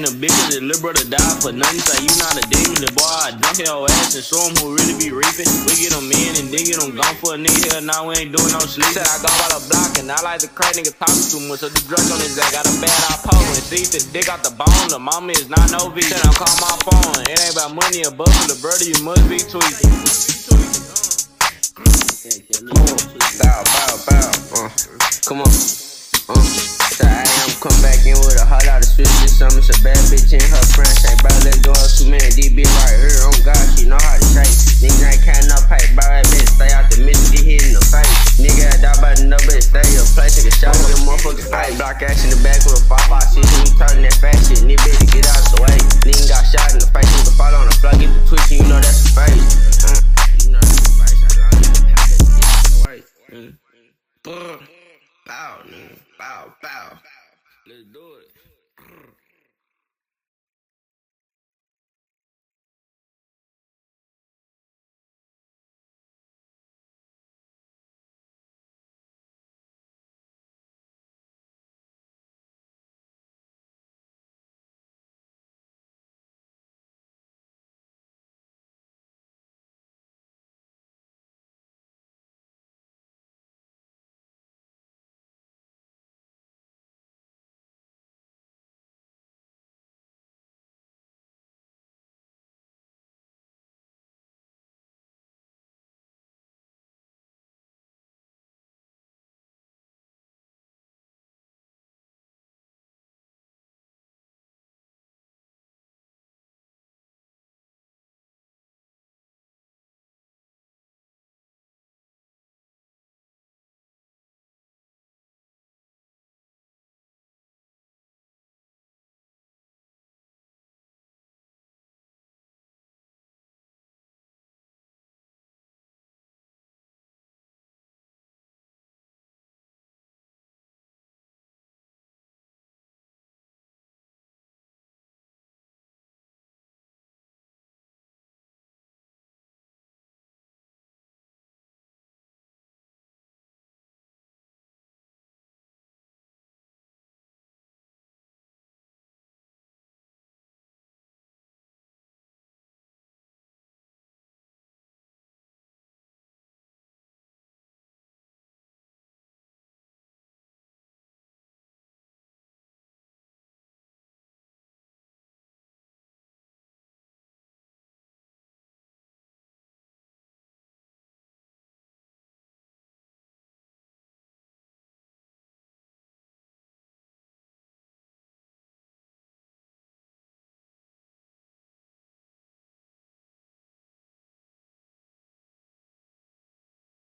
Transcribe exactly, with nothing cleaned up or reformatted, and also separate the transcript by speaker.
Speaker 1: a bitch cause his little brother died for nothing. Say you not a demon, the boy I dunk your ass and show him who really be reaping. We get him in and then get him gone for a nigga. Hell now we ain't doing no sleep. Said I go by the block and I like the crack nigga talking too much. So the drug on his ass got a bad eye pole and see the dick out the bone. The mama is not no V. Said I call my phone. It ain't about money or buffalo. The brother you must be tweaking.
Speaker 2: Bow, bow, bow. Uh, come on. Uh, so I am come back in with a whole lot of switches. Something's a bad bitch in her